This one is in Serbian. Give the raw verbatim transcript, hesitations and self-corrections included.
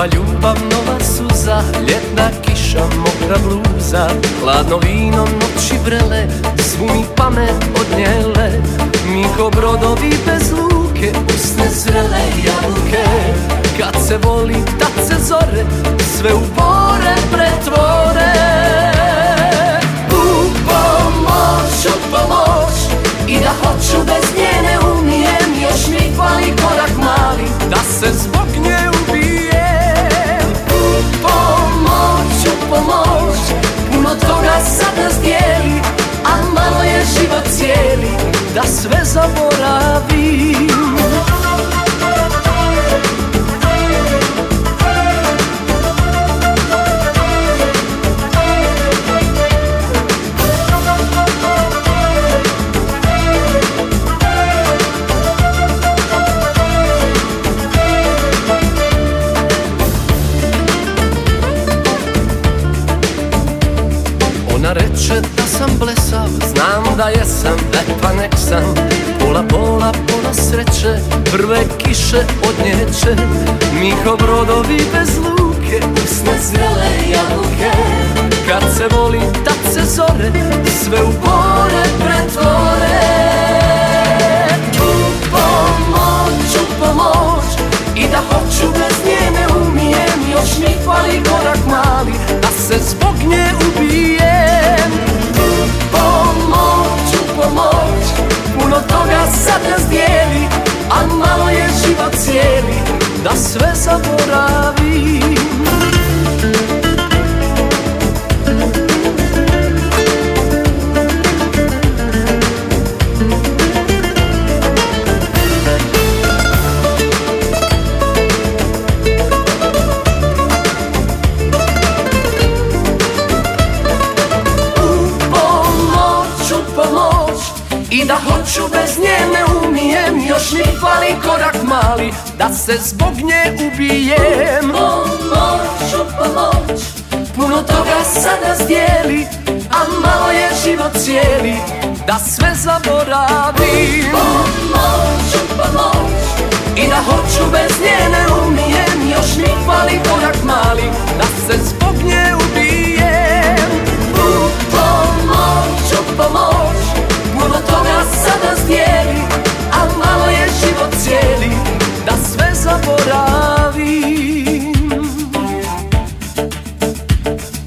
Nova ljubav, nova suza, ljetna kiša, mokra bluza, hladno vino, noći vrele, svu mi pamet odnijele. Mi ko brodovi bez luke, usne zrele jabuke. Kad se voli, tad se zore, sve u bore pretvore. U pomoć, u pomoć, i da hoću bez nje ne umijem. Još mi fali korak mali, da se zbog nje ubijem. U pomoć, u pomoć, puno toga sad nas dijeli, a malo je život cijeli, da sve zaboravim. Ona reče da sam blesav, znam da jesam, e pa nek sam. Pola bola, pola sreće, prve kiše odnjeće. Mi ko brodovi bez luke, usne zrele jabuke. Kad se voli, tad se zore, sve u bore pretvore. U pomoć, u pomoć, i da hoću bez nje ne umijem. Još mi fali korak mali, da se zbog nje ubijem. U pomoć, u pomoć, puno toga sad nas dijeli, a malo je život cijeli, da sve zaboravim. I da hoću bez nje ne umijem. Još mi fali korak mali, da se zbog nje ubijem. U pomoć, u pomoć, puno toga sad nas dijeli, a malo je život cijeli, da sve zaboravim. U pomoć, u pomoć, i da hoću bez nje ne umijem. Još mi fali korak mali, da se zbog nje ubijem. U pomoć, u pomoć, puno toga sad nas dijeli, a malo je život cijeli, da sve zaboravim.